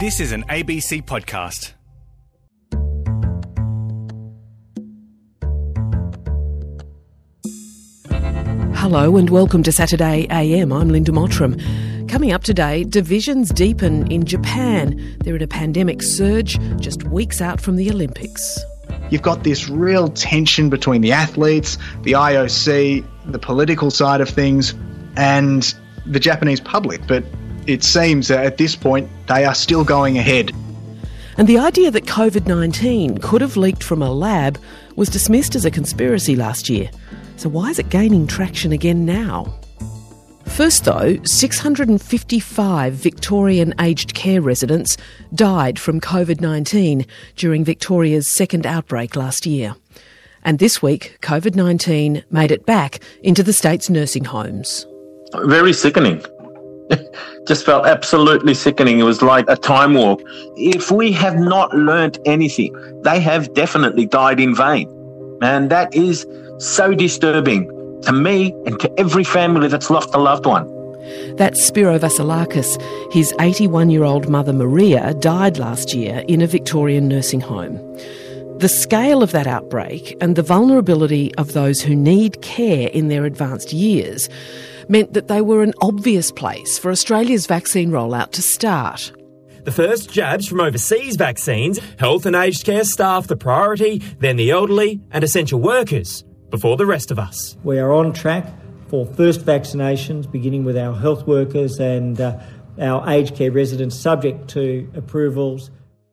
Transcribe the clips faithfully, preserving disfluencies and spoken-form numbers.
This is an A B C podcast. Hello and welcome to Saturday A M. I'm Linda Mottram. Coming up today, divisions deepen in Japan. They're in a pandemic surge just weeks out from the Olympics. You've got this real tension between the athletes, the I O C, the political side of things, and the Japanese public. But it seems that at this point they are still going ahead. And the idea that covid nineteen could have leaked from a lab was dismissed as a conspiracy last year. So why is it gaining traction again now? First though, six hundred fifty-five Victorian aged care residents died from covid nineteen during Victoria's second outbreak last year. And this week, covid nineteen made it back into the state's nursing homes. Very sickening. Just felt absolutely sickening. It was like a time warp. If we have not learnt anything, they have definitely died in vain. And that is so disturbing to me and to every family that's lost a loved one. That's Spiro Vasilakis. His eighty-one-year-old mother Maria died last year in a Victorian nursing home. The scale of that outbreak and the vulnerability of those who need care in their advanced years meant that they were an obvious place for Australia's vaccine rollout to start. The first jabs from overseas vaccines, health and aged care staff the priority, then the elderly and essential workers, before the rest of us. We are on track for first vaccinations, beginning with our health workers and uh, our aged care residents, subject to approvals.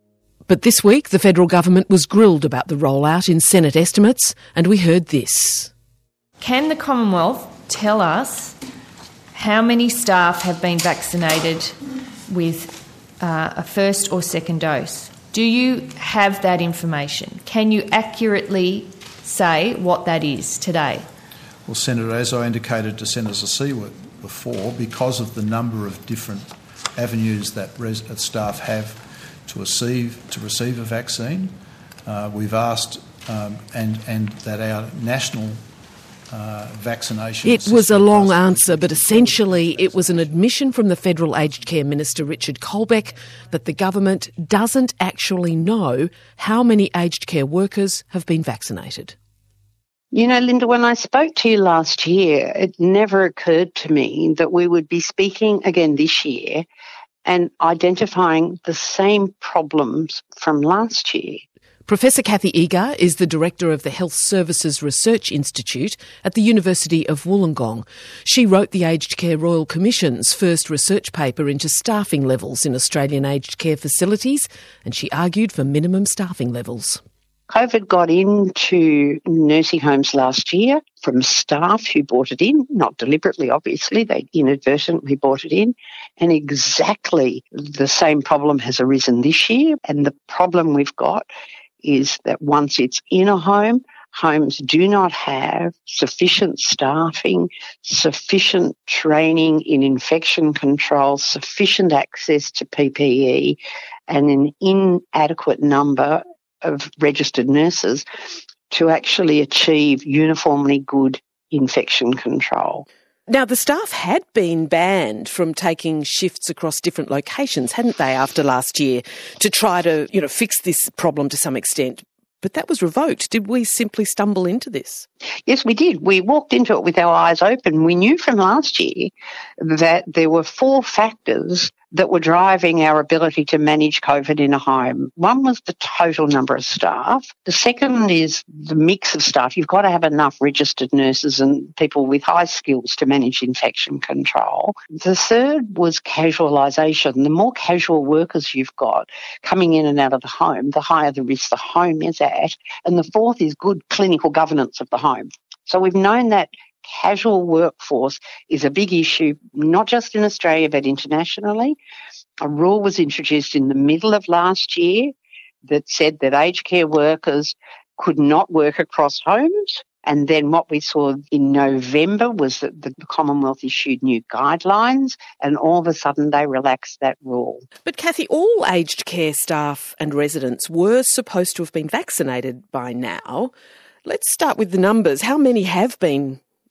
But this week, the federal government was grilled about the rollout in Senate estimates, and we heard this. Can the Commonwealth tell us how many staff have been vaccinated with uh, a first or second dose? Do you have that information? Can you accurately say what that is today? Well, Senator, as I indicated to Senator Siewert before, because of the number of different avenues that res- that staff have to receive to receive a vaccine, uh, we've asked um, and and that our national uh, vaccination. It was a long answer, but essentially it was an admission from the Federal Aged Care Minister Richard Colbeck that the government doesn't actually know how many aged care workers have been vaccinated. You know, Linda, when I spoke to you last year, it never occurred to me that we would be speaking again this year and identifying the same problems from last year. Professor Kathy Eagar is the director of the Health Services Research Institute at the University of Wollongong. She wrote the Aged Care Royal Commission's first research paper into staffing levels in Australian aged care facilities, and she argued for minimum staffing levels. COVID got into nursing homes last year from staff who brought it in, not deliberately, obviously, they inadvertently brought it in, and exactly the same problem has arisen this year. And the problem we've got is that once it's in a home, homes do not have sufficient staffing, sufficient training in infection control, sufficient access to P P E, and an inadequate number of registered nurses to actually achieve uniformly good infection control. Now, the staff had been banned from taking shifts across different locations, hadn't they, after last year, to try to, you know, fix this problem to some extent. But that was revoked. Did we simply stumble into this? Yes, we did. We walked into it with our eyes open. We knew from last year that there were four factors that were driving our ability to manage COVID in a home. One was the total number of staff. The second is the mix of staff. You've got to have enough registered nurses and people with high skills to manage infection control. The third was casualisation. The more casual workers you've got coming in and out of the home, the higher the risk the home is at. And the fourth is good clinical governance of the home. So we've known that casual workforce is a big issue, not just in Australia but internationally. A rule was introduced in the middle of last year that said that aged care workers could not work across homes. And then what we saw in November was that the Commonwealth issued new guidelines, and all of a sudden they relaxed that rule. But Kathy, all aged care staff and residents were supposed to have been vaccinated by now. Let's start with the numbers. How many have been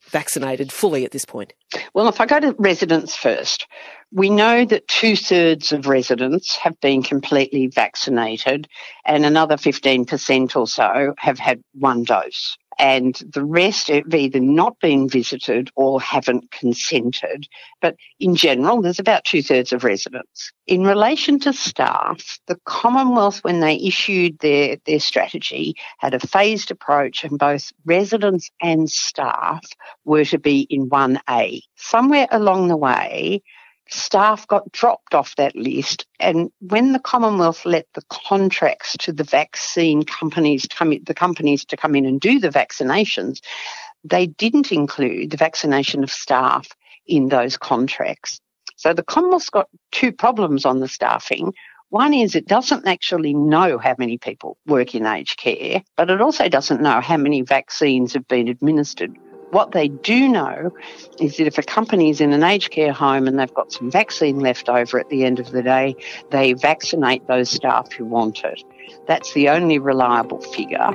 vaccinated fully at this point? Well, if I go to residents first, we know that two-thirds of residents have been completely vaccinated and another fifteen percent or so have had one dose. And the rest have either not been visited or haven't consented. But in general, there's about two-thirds of residents. In relation to staff, the Commonwealth, when they issued their, their strategy, had a phased approach, and both residents and staff were to be in one A. Somewhere along the way, staff got dropped off that list, and when the Commonwealth let the contracts to the vaccine companies come in, the companies to come in and do the vaccinations, they didn't include the vaccination of staff in those contracts. So the Commonwealth's got two problems on the staffing. One is it doesn't actually know how many people work in aged care, but it also doesn't know how many vaccines have been administered. What they do know is that if a company is in an aged care home and they've got some vaccine left over at the end of the day, they vaccinate those staff who want it. That's the only reliable figure.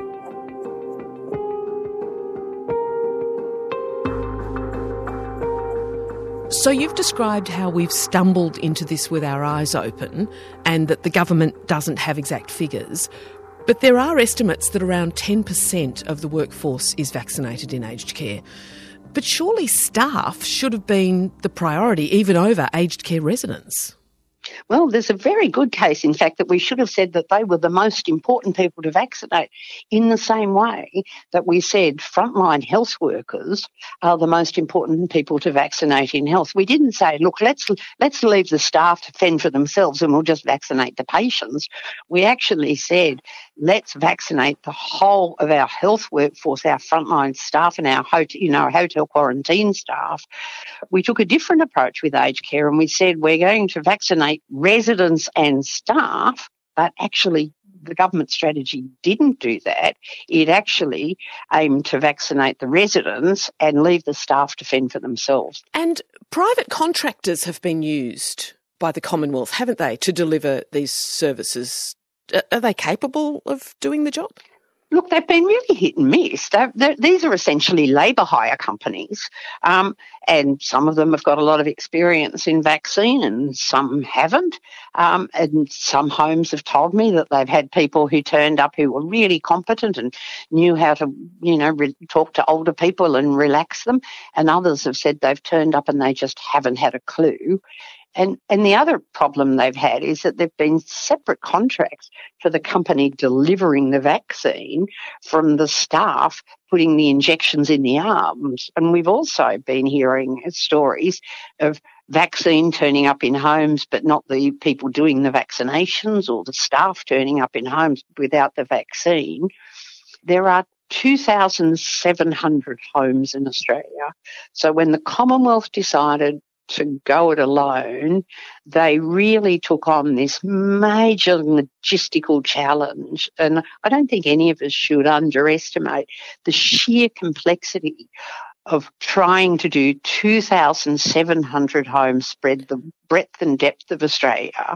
So you've described how we've stumbled into this with our eyes open and that the government doesn't have exact figures. But there are estimates that around ten percent of the workforce is vaccinated in aged care. But surely staff should have been the priority, even over aged care residents. Well, there's a very good case, in fact, that we should have said that they were the most important people to vaccinate, in the same way that we said frontline health workers are the most important people to vaccinate in health. We didn't say, look, let's let's leave the staff to fend for themselves and we'll just vaccinate the patients. We actually said, let's vaccinate the whole of our health workforce, our frontline staff and our hotel, you know, hotel quarantine staff. We took a different approach with aged care and we said we're going to vaccinate residents and staff, but actually the government strategy didn't do that. It actually aimed to vaccinate the residents and leave the staff to fend for themselves. And private contractors have been used by the Commonwealth, haven't they, to deliver these services? Are they capable of doing the job? Look, they've been really hit and miss. They're, they're, these are essentially labour hire companies, um, and some of them have got a lot of experience in vaccine and some haven't. Um, and some homes have told me that they've had people who turned up who were really competent and knew how to, you know, re- talk to older people and relax them. And others have said they've turned up and they just haven't had a clue. And and the other problem they've had is that there've been separate contracts for the company delivering the vaccine from the staff putting the injections in the arms. And we've also been hearing stories of vaccine turning up in homes but not the people doing the vaccinations, or the staff turning up in homes without the vaccine. There are two thousand seven hundred homes in Australia. So when the Commonwealth decided to go it alone, they really took on this major logistical challenge. And I don't think any of us should underestimate the sheer complexity of trying to do two thousand seven hundred homes spread the breadth and depth of Australia,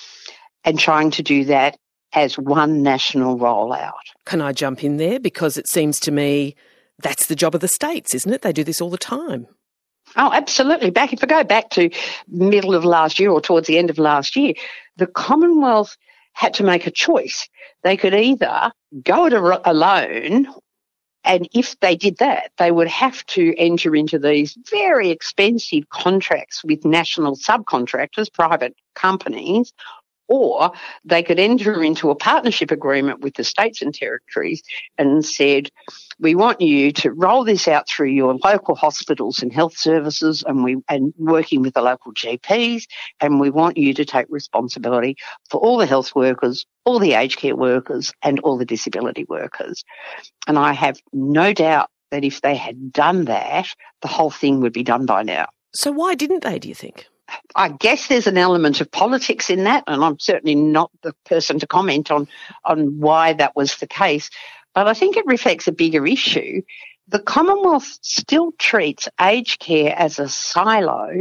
and trying to do that as one national rollout. Can I jump in there? Because it seems to me that's the job of the states, isn't it? They do this all the time. Oh, absolutely. Back if I go back to middle of last year or towards the end of last year, the Commonwealth had to make a choice. They could either go it alone, and if they did that, they would have to enter into these very expensive contracts with national subcontractors, private companies, or they could enter into a partnership agreement with the states and territories and said, we want you to roll this out through your local hospitals and health services, and we and working with the local G Ps, and we want you to take responsibility for all the health workers, all the aged care workers, and all the disability workers. And I have no doubt that if they had done that, the whole thing would be done by now. So why didn't they, do you think? I guess there's an element of politics in that, and I'm certainly not the person to comment on, on why that was the case. But I think it reflects a bigger issue. The Commonwealth still treats aged care as a silo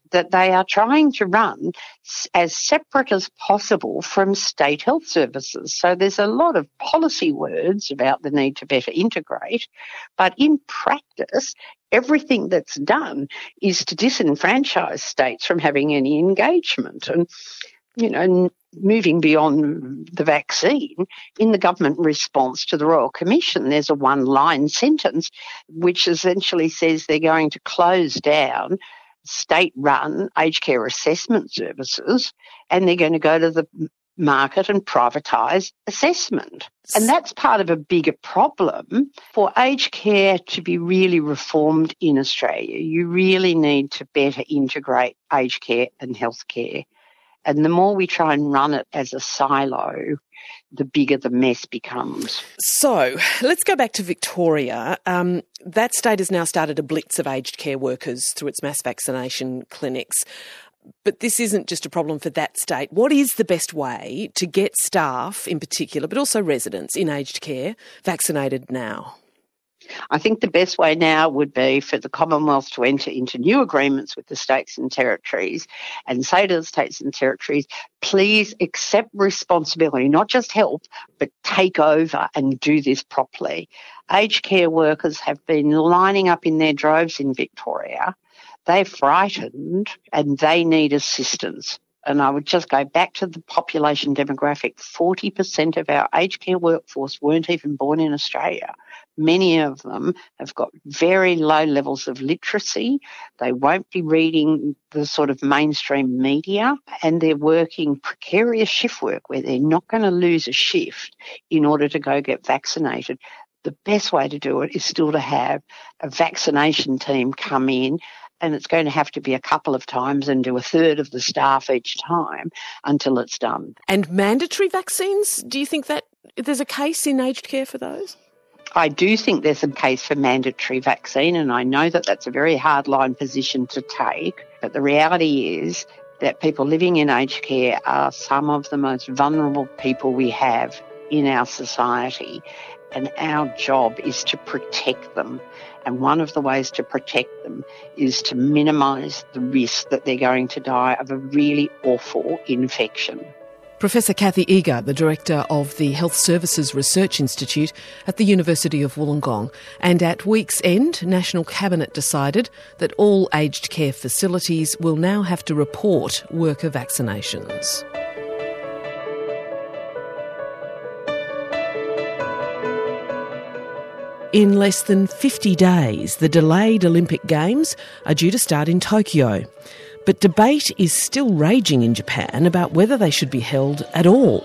that they are trying to run as separate as possible from state health services. So there's a lot of policy words about the need to better integrate, but in practice, everything that's done is to disenfranchise states from having any engagement. And, you know, moving beyond the vaccine, in the government response to the Royal Commission, there's a one-line sentence which essentially says they're going to close down state-run aged care assessment services and they're going to go to the market and privatise assessment. And that's part of a bigger problem. For aged care to be really reformed in Australia, you really need to better integrate aged care and healthcare. And the more we try and run it as a silo, the bigger the mess becomes. So let's go back to Victoria. Um, that state has now started a blitz of aged care workers through its mass vaccination clinics. But this isn't just a problem for that state. What is the best way to get staff in particular, but also residents in aged care, vaccinated now? I think the best way now would be for the Commonwealth to enter into new agreements with the states and territories and say to the states and territories, please accept responsibility, not just help, but take over and do this properly. Aged care workers have been lining up in their droves in Victoria. They're frightened and they need assistance. And I would just go back to the population demographic. forty percent of our aged care workforce weren't even born in Australia. Many of them have got very low levels of literacy. They won't be reading the sort of mainstream media, and they're working precarious shift work where they're not going to lose a shift in order to go get vaccinated. The best way to do it is still to have a vaccination team come in, and it's going to have to be a couple of times and do a third of the staff each time until it's done. And mandatory vaccines, do you think that there's a case in aged care for those? I do think there's a case for mandatory vaccine, and I know that that's a very hard-line position to take, but the reality is that people living in aged care are some of the most vulnerable people we have in our society, and our job is to protect them. And one of the ways to protect them is to minimise the risk that they're going to die of a really awful infection. Professor Kathy Eagar, the Director of the Health Services Research Institute at the University of Wollongong. And at week's end, National Cabinet decided that all aged care facilities will now have to report worker vaccinations. In less than fifty days, the delayed Olympic Games are due to start in Tokyo. But debate is still raging in Japan about whether they should be held at all.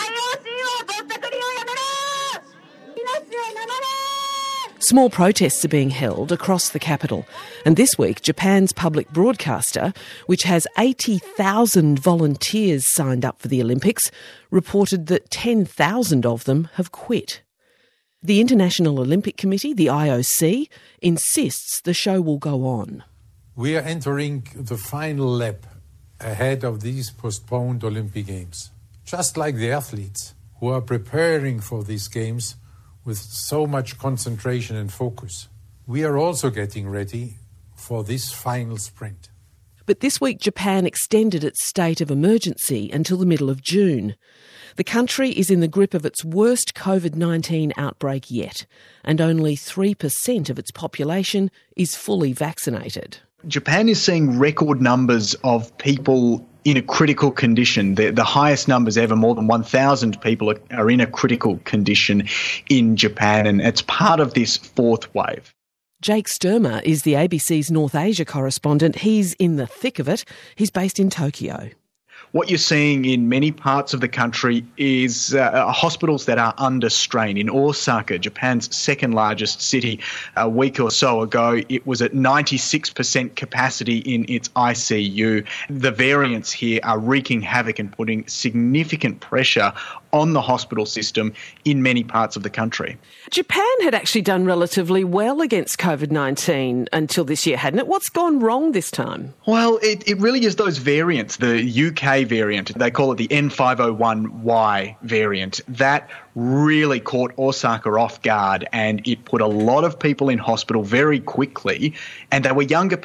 Small protests are being held across the capital. And this week, Japan's public broadcaster, which has eighty thousand volunteers signed up for the Olympics, reported that ten thousand of them have quit. The International Olympic Committee, the I O C, insists the show will go on. We are entering the final lap ahead of these postponed Olympic Games. Just like the athletes who are preparing for these games with so much concentration and focus, we are also getting ready for this final sprint. But this week, Japan extended its state of emergency until the middle of June. The country is in the grip of its worst COVID nineteen outbreak yet, and only three percent of its population is fully vaccinated. Japan is seeing record numbers of people in a critical condition, the, the highest numbers ever. More than one thousand people are, are in a critical condition in Japan, and it's part of this fourth wave. Jake Sturmer is the A B C's North Asia correspondent. He's in the thick of it. He's based in Tokyo. What you're seeing in many parts of the country is uh, hospitals that are under strain. In Osaka, Japan's second largest city, a week or so ago, it was at ninety-six percent capacity in its I C U. The variants here are wreaking havoc and putting significant pressure on the hospital system in many parts of the country. Japan had actually done relatively well against COVID nineteen until this year, hadn't it? What's gone wrong this time? Well, it, it really is those variants, the U K variant, they call it the N five oh one Y variant. That really caught Osaka off guard, and it put a lot of people in hospital very quickly, and they were younger people.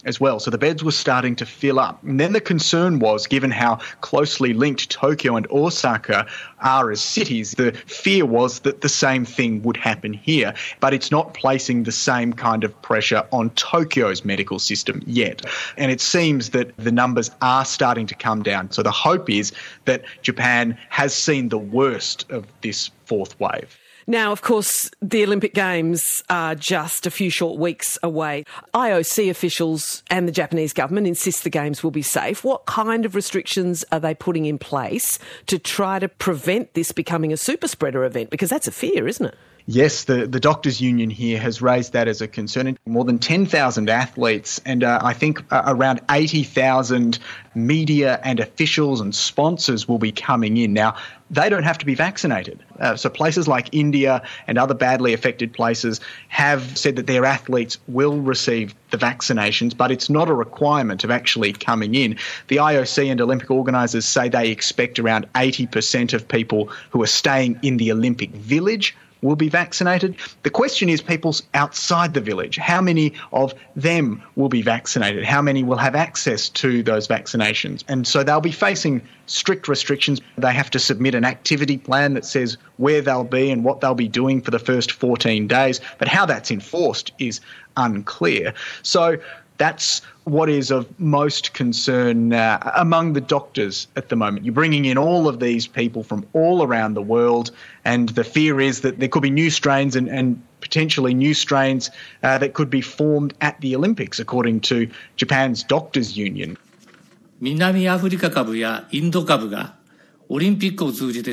as well. So the beds were starting to fill up. And then the concern was, given how closely linked Tokyo and Osaka are as cities, the fear was that the same thing would happen here. But it's not placing the same kind of pressure on Tokyo's medical system yet. And it seems that the numbers are starting to come down. So the hope is that Japan has seen the worst of this fourth wave. Now, of course, the Olympic Games are just a few short weeks away. I O C officials and the Japanese government insist the Games will be safe. What kind of restrictions are they putting in place to try to prevent this becoming a super spreader event? Because that's a fear, isn't it? Yes, the, the Doctors' Union here has raised that as a concern. More than ten thousand athletes and uh, I think uh, around eighty thousand media and officials and sponsors will be coming in. Now, they don't have to be vaccinated. Uh, so places like India and other badly affected places have said that their athletes will receive the vaccinations, but it's not a requirement of actually coming in. The I O C and Olympic organisers say they expect around eighty percent of people who are staying in the Olympic Village will be vaccinated. The question is people outside the village. How many of them will be vaccinated? How many will have access to those vaccinations? And so they'll be facing strict restrictions. They have to submit an activity plan that says where they'll be and what they'll be doing for the first fourteen days. But how that's enforced is unclear. So that's what is of most concern uh, among the doctors at the moment. You're bringing in all of these people from all around the world, and the fear is that there could be new strains and, and potentially new strains uh, that could be formed at the Olympics, according to Japan's Doctors' Union. 南アフリカ株やインド株が He mentioned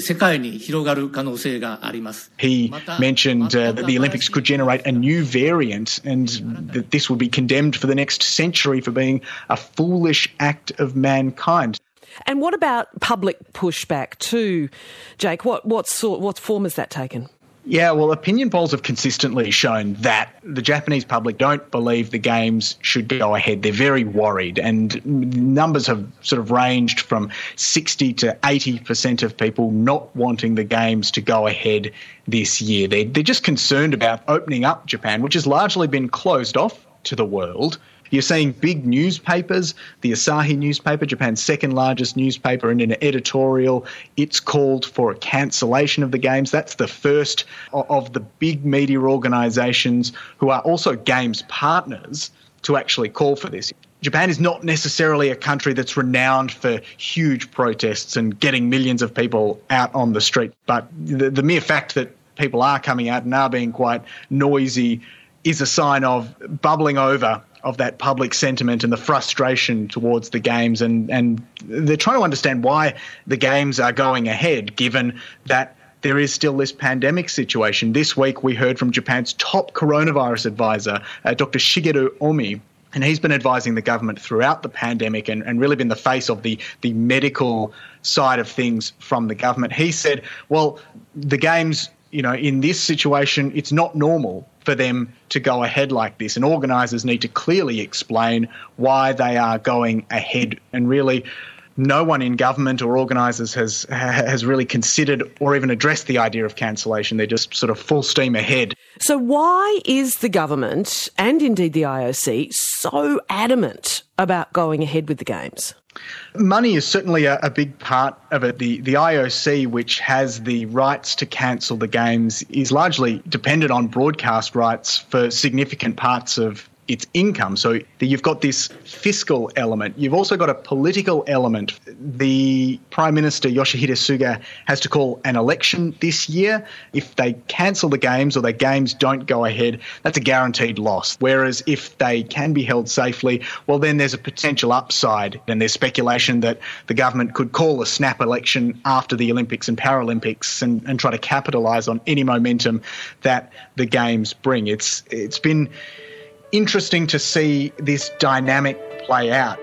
uh, that the Olympics could generate a new variant and that this would be condemned for the next century for being a foolish act of mankind. And what about public pushback too, Jake? What, what, sort, what form has that taken? Yeah, well, opinion polls have consistently shown that the Japanese public don't believe the Games should go ahead. They're very worried, and numbers have sort of ranged from sixty to eighty percent of people not wanting the Games to go ahead this year. They're, they're just concerned about opening up Japan, which has largely been closed off to the world. You're seeing big newspapers, the Asahi newspaper, Japan's second largest newspaper, in an editorial, it's called for a cancellation of the Games. That's the first of the big media organisations who are also Games partners to actually call for this. Japan is not necessarily a country that's renowned for huge protests and getting millions of people out on the street, but the, the mere fact that people are coming out and are being quite noisy is a sign of bubbling over of that public sentiment and the frustration towards the Games, and, and they're trying to understand why the Games are going ahead, given that there is still this pandemic situation. This week we heard from Japan's top coronavirus advisor, uh, Doctor Shigeru Omi, and he's been advising the government throughout the pandemic and, and really been the face of the, the medical side of things from the government. He said, well, the Games, you know, in this situation, it's not normal for them to go ahead like this, and organisers need to clearly explain why they are going ahead. And really, no one in government or organisers has has really considered or even addressed the idea of cancellation. They're just sort of full steam ahead. So why is the government, and indeed the I O C, so adamant about going ahead with the Games? Money is certainly a, a big part of it. The, the I O C, which has the rights to cancel the Games, is largely dependent on broadcast rights for significant parts of its income. So you've got this fiscal element. You've also got a political element. The Prime Minister, Yoshihide Suga, has to call an election this year. If they cancel the Games or the Games don't go ahead, that's a guaranteed loss. Whereas if they can be held safely, well, then there's a potential upside. And there's speculation that the government could call a snap election after the Olympics and Paralympics and, and try to capitalise on any momentum that the Games bring. It's It's been interesting to see this dynamic play out,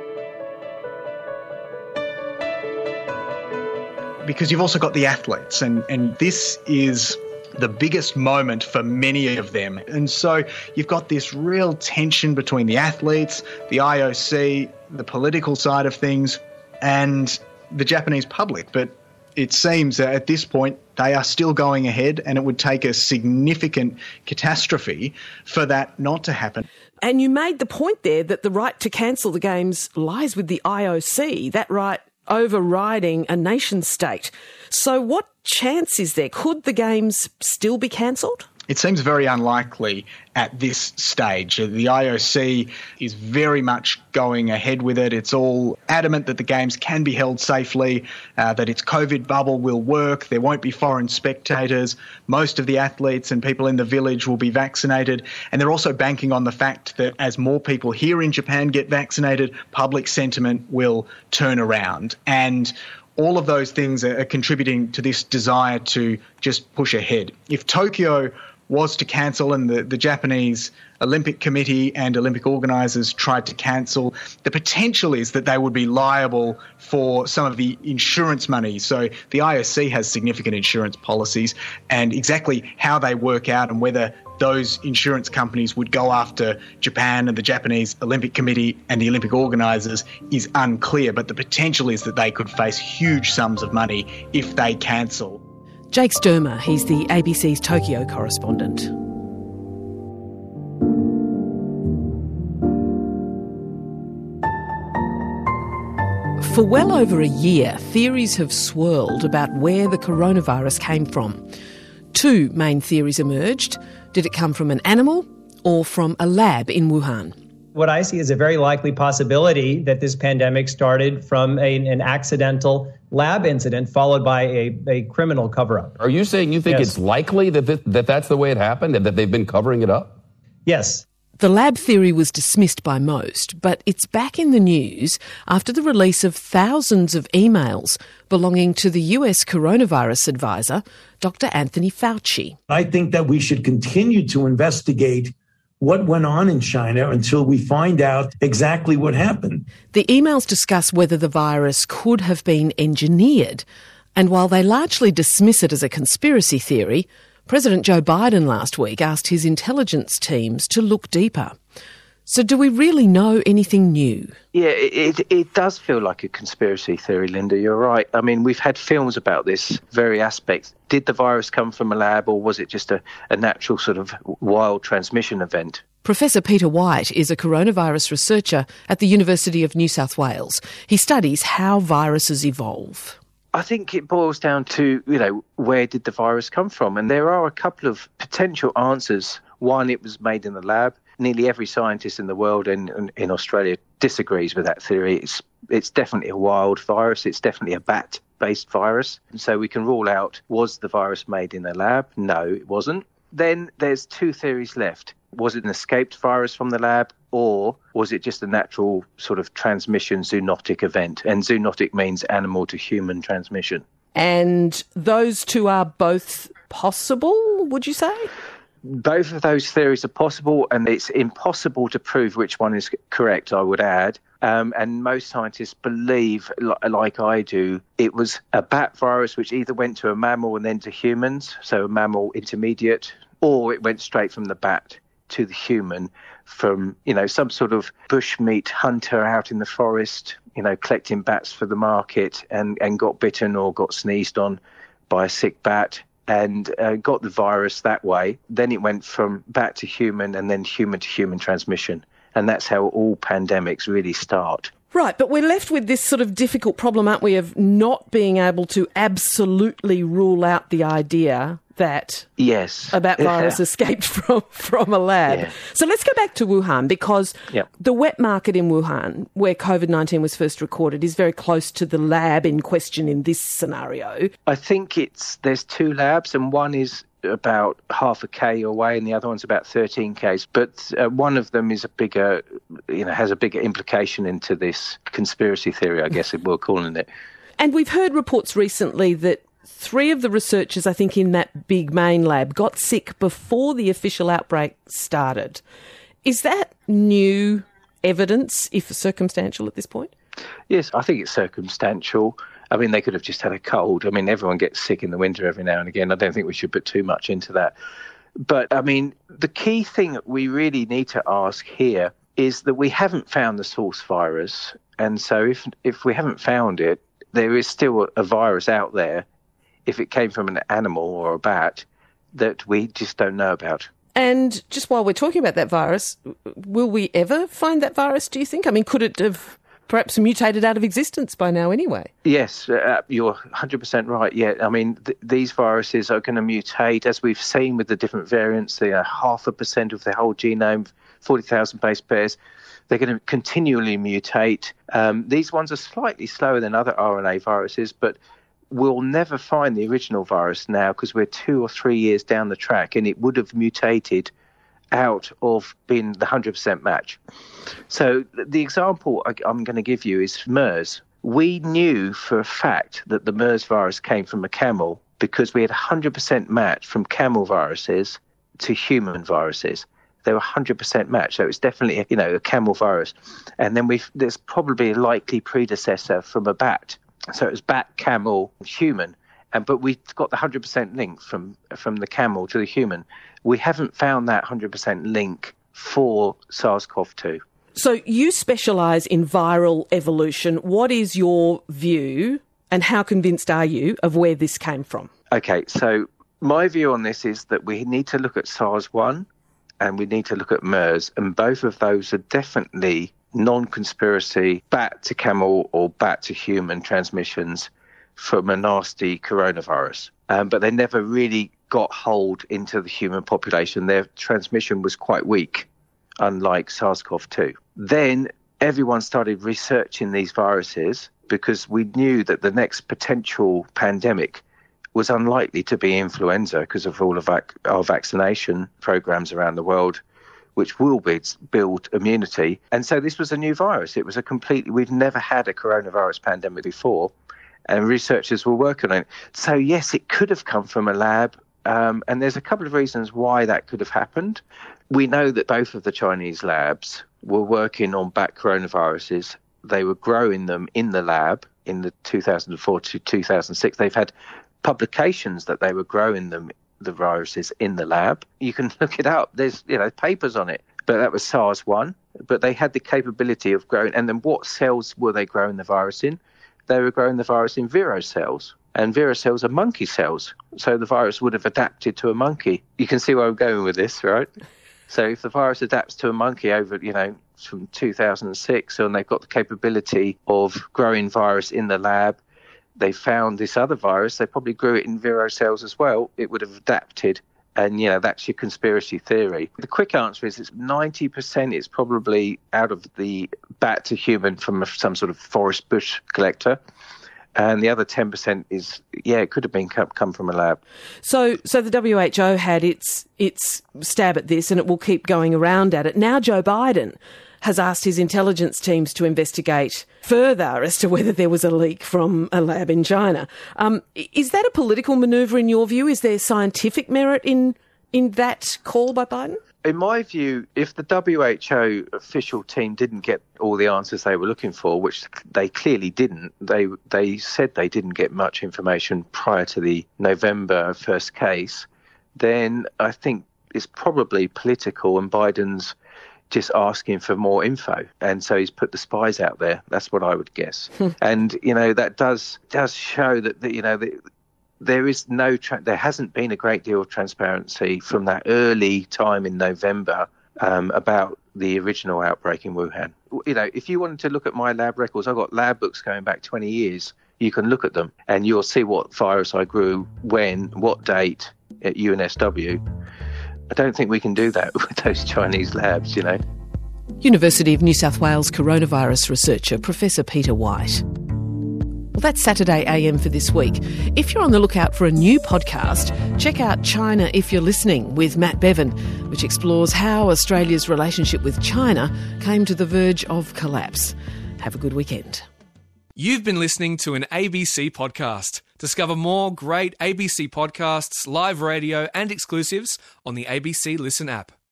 because you've also got the athletes, and, and this is the biggest moment for many of them. And so you've got this real tension between the athletes, the I O C, the political side of things, and the Japanese public. But it seems that at this point they are still going ahead, and it would take a significant catastrophe for that not to happen. And you made the point there that the right to cancel the games lies with the I O C, that right overriding a nation state. So what chance is there? Could the games still be cancelled? It seems very unlikely at this stage. The I O C is very much going ahead with it. It's all adamant that the games can be held safely, uh, that its COVID bubble will work, there won't be foreign spectators, most of the athletes and people in the village will be vaccinated, and they're also banking on the fact that as more people here in Japan get vaccinated, public sentiment will turn around. And all of those things are contributing to this desire to just push ahead. If Tokyo was to cancel and the, the Japanese Olympic Committee and Olympic organisers tried to cancel, the potential is that they would be liable for some of the insurance money. So the I O C has significant insurance policies, and exactly how they work out and whether those insurance companies would go after Japan and the Japanese Olympic Committee and the Olympic organisers is unclear, but the potential is that they could face huge sums of money if they cancel. Jake Sturmer, he's the A B C's Tokyo correspondent. For well over a year, theories have swirled about where the coronavirus came from. Two main theories emerged. Did it come from an animal or from a lab in Wuhan? What I see is a very likely possibility that this pandemic started from a, an accidental lab incident followed by a, a criminal cover-up. Are you saying you think Yes. it's likely that, th- that that's the way it happened and that they've been covering it up? Yes. The lab theory was dismissed by most, but it's back in the news after the release of thousands of emails belonging to the U S coronavirus advisor, Doctor Anthony Fauci. I think that we should continue to investigate what went on in China until we find out exactly what happened. The emails discuss whether the virus could have been engineered, and while they largely dismiss it as a conspiracy theory, President Joe Biden last week asked his intelligence teams to look deeper. So do we really know anything new? Yeah, it, it it does feel like a conspiracy theory, Linda. You're right. I mean, we've had films about this very aspect. Did the virus come from a lab, or was it just a, a natural sort of wild transmission event? Professor Peter White is a coronavirus researcher at the University of New South Wales. He studies how viruses evolve. I think it boils down to, you know, where did the virus come from? And there are a couple of potential answers. One, it was made in the lab. Nearly every scientist in the world and in, in Australia disagrees with that theory. It's it's definitely a wild virus. It's definitely a bat-based virus. And so we can rule out, was the virus made in the lab? No, it wasn't. Then there's two theories left. Was it an escaped virus from the lab, or was it just a natural sort of transmission zoonotic event? And zoonotic means animal to human transmission. And those two are both possible, would you say? Both of those theories are possible, and it's impossible to prove which one is correct, I would add. Um, and most scientists believe, like I do, it was a bat virus which either went to a mammal and then to humans, so a mammal intermediate, or it went straight from the bat to the human from, you know, some sort of bushmeat hunter out in the forest, you know, collecting bats for the market and, and got bitten or got sneezed on by a sick bat. And uh, got the virus that way. Then it went from bat to human and then human to human transmission. And that's how all pandemics really start. Right, but we're left with this sort of difficult problem, aren't we, of not being able to absolutely rule out the idea that yes. a bat virus escaped from, from a lab. Yeah. So let's go back to Wuhan, because yep. the wet market in Wuhan, where COVID nineteen was first recorded, is very close to the lab in question in this scenario. I think it's there's two labs, and one is about half a K away and the other one's about thirteen Ks. But uh, one of them is a bigger, you know, has a bigger implication into this conspiracy theory, I guess we're calling it. And we've heard reports recently that three of the researchers, I think, in that big main lab got sick before the official outbreak started. Is that new evidence, if circumstantial, at this point? Yes, I think it's circumstantial. I mean, they could have just had a cold. I mean, everyone gets sick in the winter every now and again. I don't think we should put too much into that. But, I mean, the key thing that we really need to ask here is that we haven't found the source virus. And so if if we haven't found it, there is still a virus out there, if it came from an animal or a bat, that we just don't know about. And just while we're talking about that virus, will we ever find that virus, do you think? I mean, could it have perhaps mutated out of existence by now anyway? Yes, uh, you're one hundred percent right. Yeah, I mean, th- these viruses are going to mutate, as we've seen with the different variants. They are half a percent of the whole genome, forty thousand base pairs. They're going to continually mutate. Um, these ones are slightly slower than other R N A viruses, but we'll never find the original virus now because we're two or three years down the track, and it would have mutated out of being the one hundred percent match. So the example I'm going to give you is MERS. We knew for a fact that the MERS virus came from a camel because we had one hundred percent match from camel viruses to human viruses. They were one hundred percent match, so it was definitely, you know, a camel virus. And then we've there's probably a likely predecessor from a bat. So it was bat, camel, human. And but we got the one hundred percent link from from the camel to the human. We haven't found that one hundred percent link for SARS-C o V two. So you specialise in viral evolution. What is your view and how convinced are you of where this came from? Okay, so my view on this is that we need to look at SARS one and we need to look at MERS, and both of those are definitely non-conspiracy bat to camel or bat to human transmissions from a nasty coronavirus. Um, but they never really got hold into the human population. Their transmission was quite weak, unlike SARS-C o V two. Then everyone started researching these viruses because we knew that the next potential pandemic was unlikely to be influenza because of all of vac- our vaccination programs around the world, which will be, build immunity. And so this was a new virus. It was a completely, we've never had a coronavirus pandemic before, and researchers were working on it. So yes, it could have come from a lab, um, and there's a couple of reasons why that could have happened. We know that both of the Chinese labs were working on bat coronaviruses. They were growing them in the lab in the two thousand four to two thousand six. They've had publications that they were growing them, the viruses, in the lab. You can look it up. There's, you know, papers on it. But that was SARS one. But they had the capability of growing. And then what cells were they growing the virus in? They were growing the virus in vero cells. And vero cells are monkey cells. So the virus would have adapted to a monkey. You can see where I'm going with this, right? So if the virus adapts to a monkey over, you know, from two thousand six, and they've got the capability of growing virus in the lab, they found this other virus, they probably grew it in vero cells as well, it would have adapted. And, you know, that's your conspiracy theory. The quick answer is it's ninety percent is probably out of the bat to human from some sort of forest bush collector. And the other ten percent is, yeah, it could have been come, come from a lab. So so the W H O had its its stab at this, and it will keep going around at it. Now Joe Biden has asked his intelligence teams to investigate further as to whether there was a leak from a lab in China. Um, is that a political manoeuvre in your view? Is there scientific merit in in that call by Biden? In my view, if the W H O official team didn't get all the answers they were looking for, which they clearly didn't, they they said they didn't get much information prior to the November first case, then I think it's probably political, and Biden's just asking for more info. And so he's put the spies out there. That's what I would guess. And, you know, that does does show that, that you know, the, there is no, tra- there hasn't been a great deal of transparency from that early time in November um, about the original outbreak in Wuhan. You know, if you wanted to look at my lab records, I've got lab books going back twenty years. You can look at them and you'll see what virus I grew, when, what date at U N S W. I don't think we can do that with those Chinese labs, you know. University of New South Wales coronavirus researcher Professor Peter White. Well, that's Saturday A M for this week. If you're on the lookout for a new podcast, check out China If You're Listening with Matt Bevan, which explores how Australia's relationship with China came to the verge of collapse. Have a good weekend. You've been listening to an A B C podcast. Discover more great A B C podcasts, live radio and exclusives on the A B C Listen app.